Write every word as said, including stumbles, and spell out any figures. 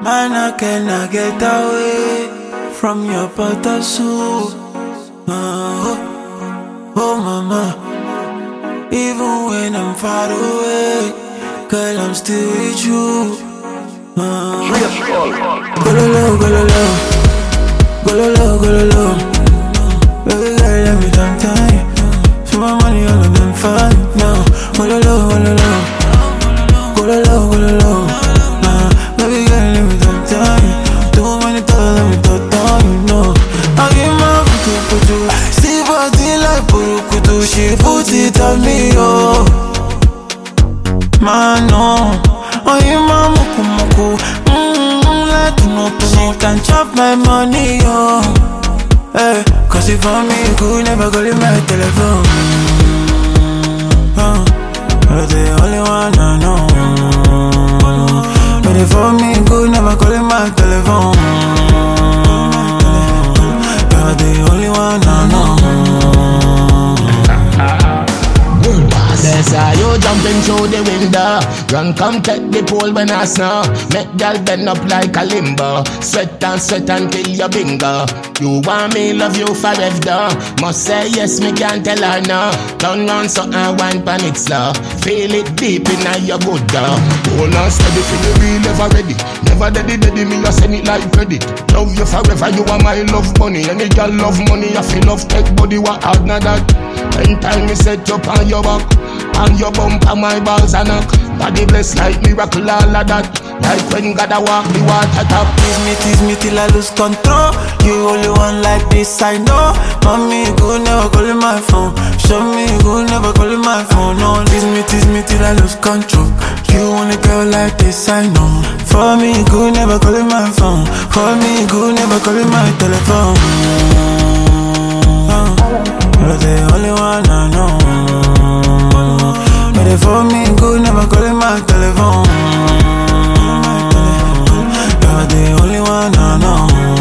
Man, I cannot get away from your butter soup. Oh, oh, mama. Even when I'm far away, girl, I'm still with you. Oh. Go low, go low, go low, go low. Baby girl, let me down time. So my money all of them fine now. Go low, go low, go low, go low. Baby girl, let me down time. Too many times, let me down time, you know. I give my foot to put you. See body like Purukutu, she put it on me, oh. Man, no. Oh, you mama, muku, mmm, like you know, she can chop my money, oh. Hey, cause if for me, you could never call in my telephone. Oh, you're the only one I know. But if for me, you could never call in my telephone. You're the only one I know. That's how you jumping through the window. Run, come take the pole when I snow. Make girl bend up like a limbo. Sweat and sweat until you bingo. You want me, love you forever. Must say yes, me can't tell her no. Turn on so I wine pan it slow. Feel it deep in your good dog. Hold on steady for you real, never ready. Never daddy daddy, me just send it like credit. Love you forever, you are my love money. Any girl love money, I feel love take body, what hard not that. Anytime me set up on your back, on your bump and my balls are knock. Body blessed like miracle, all of that. Like when God a walk the water top. Tease me, tease me till I lose control. You only one like this, I know. Mommy, you could never call in my phone. Show me, you could never call in my phone. No, tease me, tease me till I lose control. You want a girl like this, I know. For me, you could never call in my phone. For me, you could never call in my telephone. Oh, you're the only one I know. But if for me, you could never call in my telephone. You're the only one I know.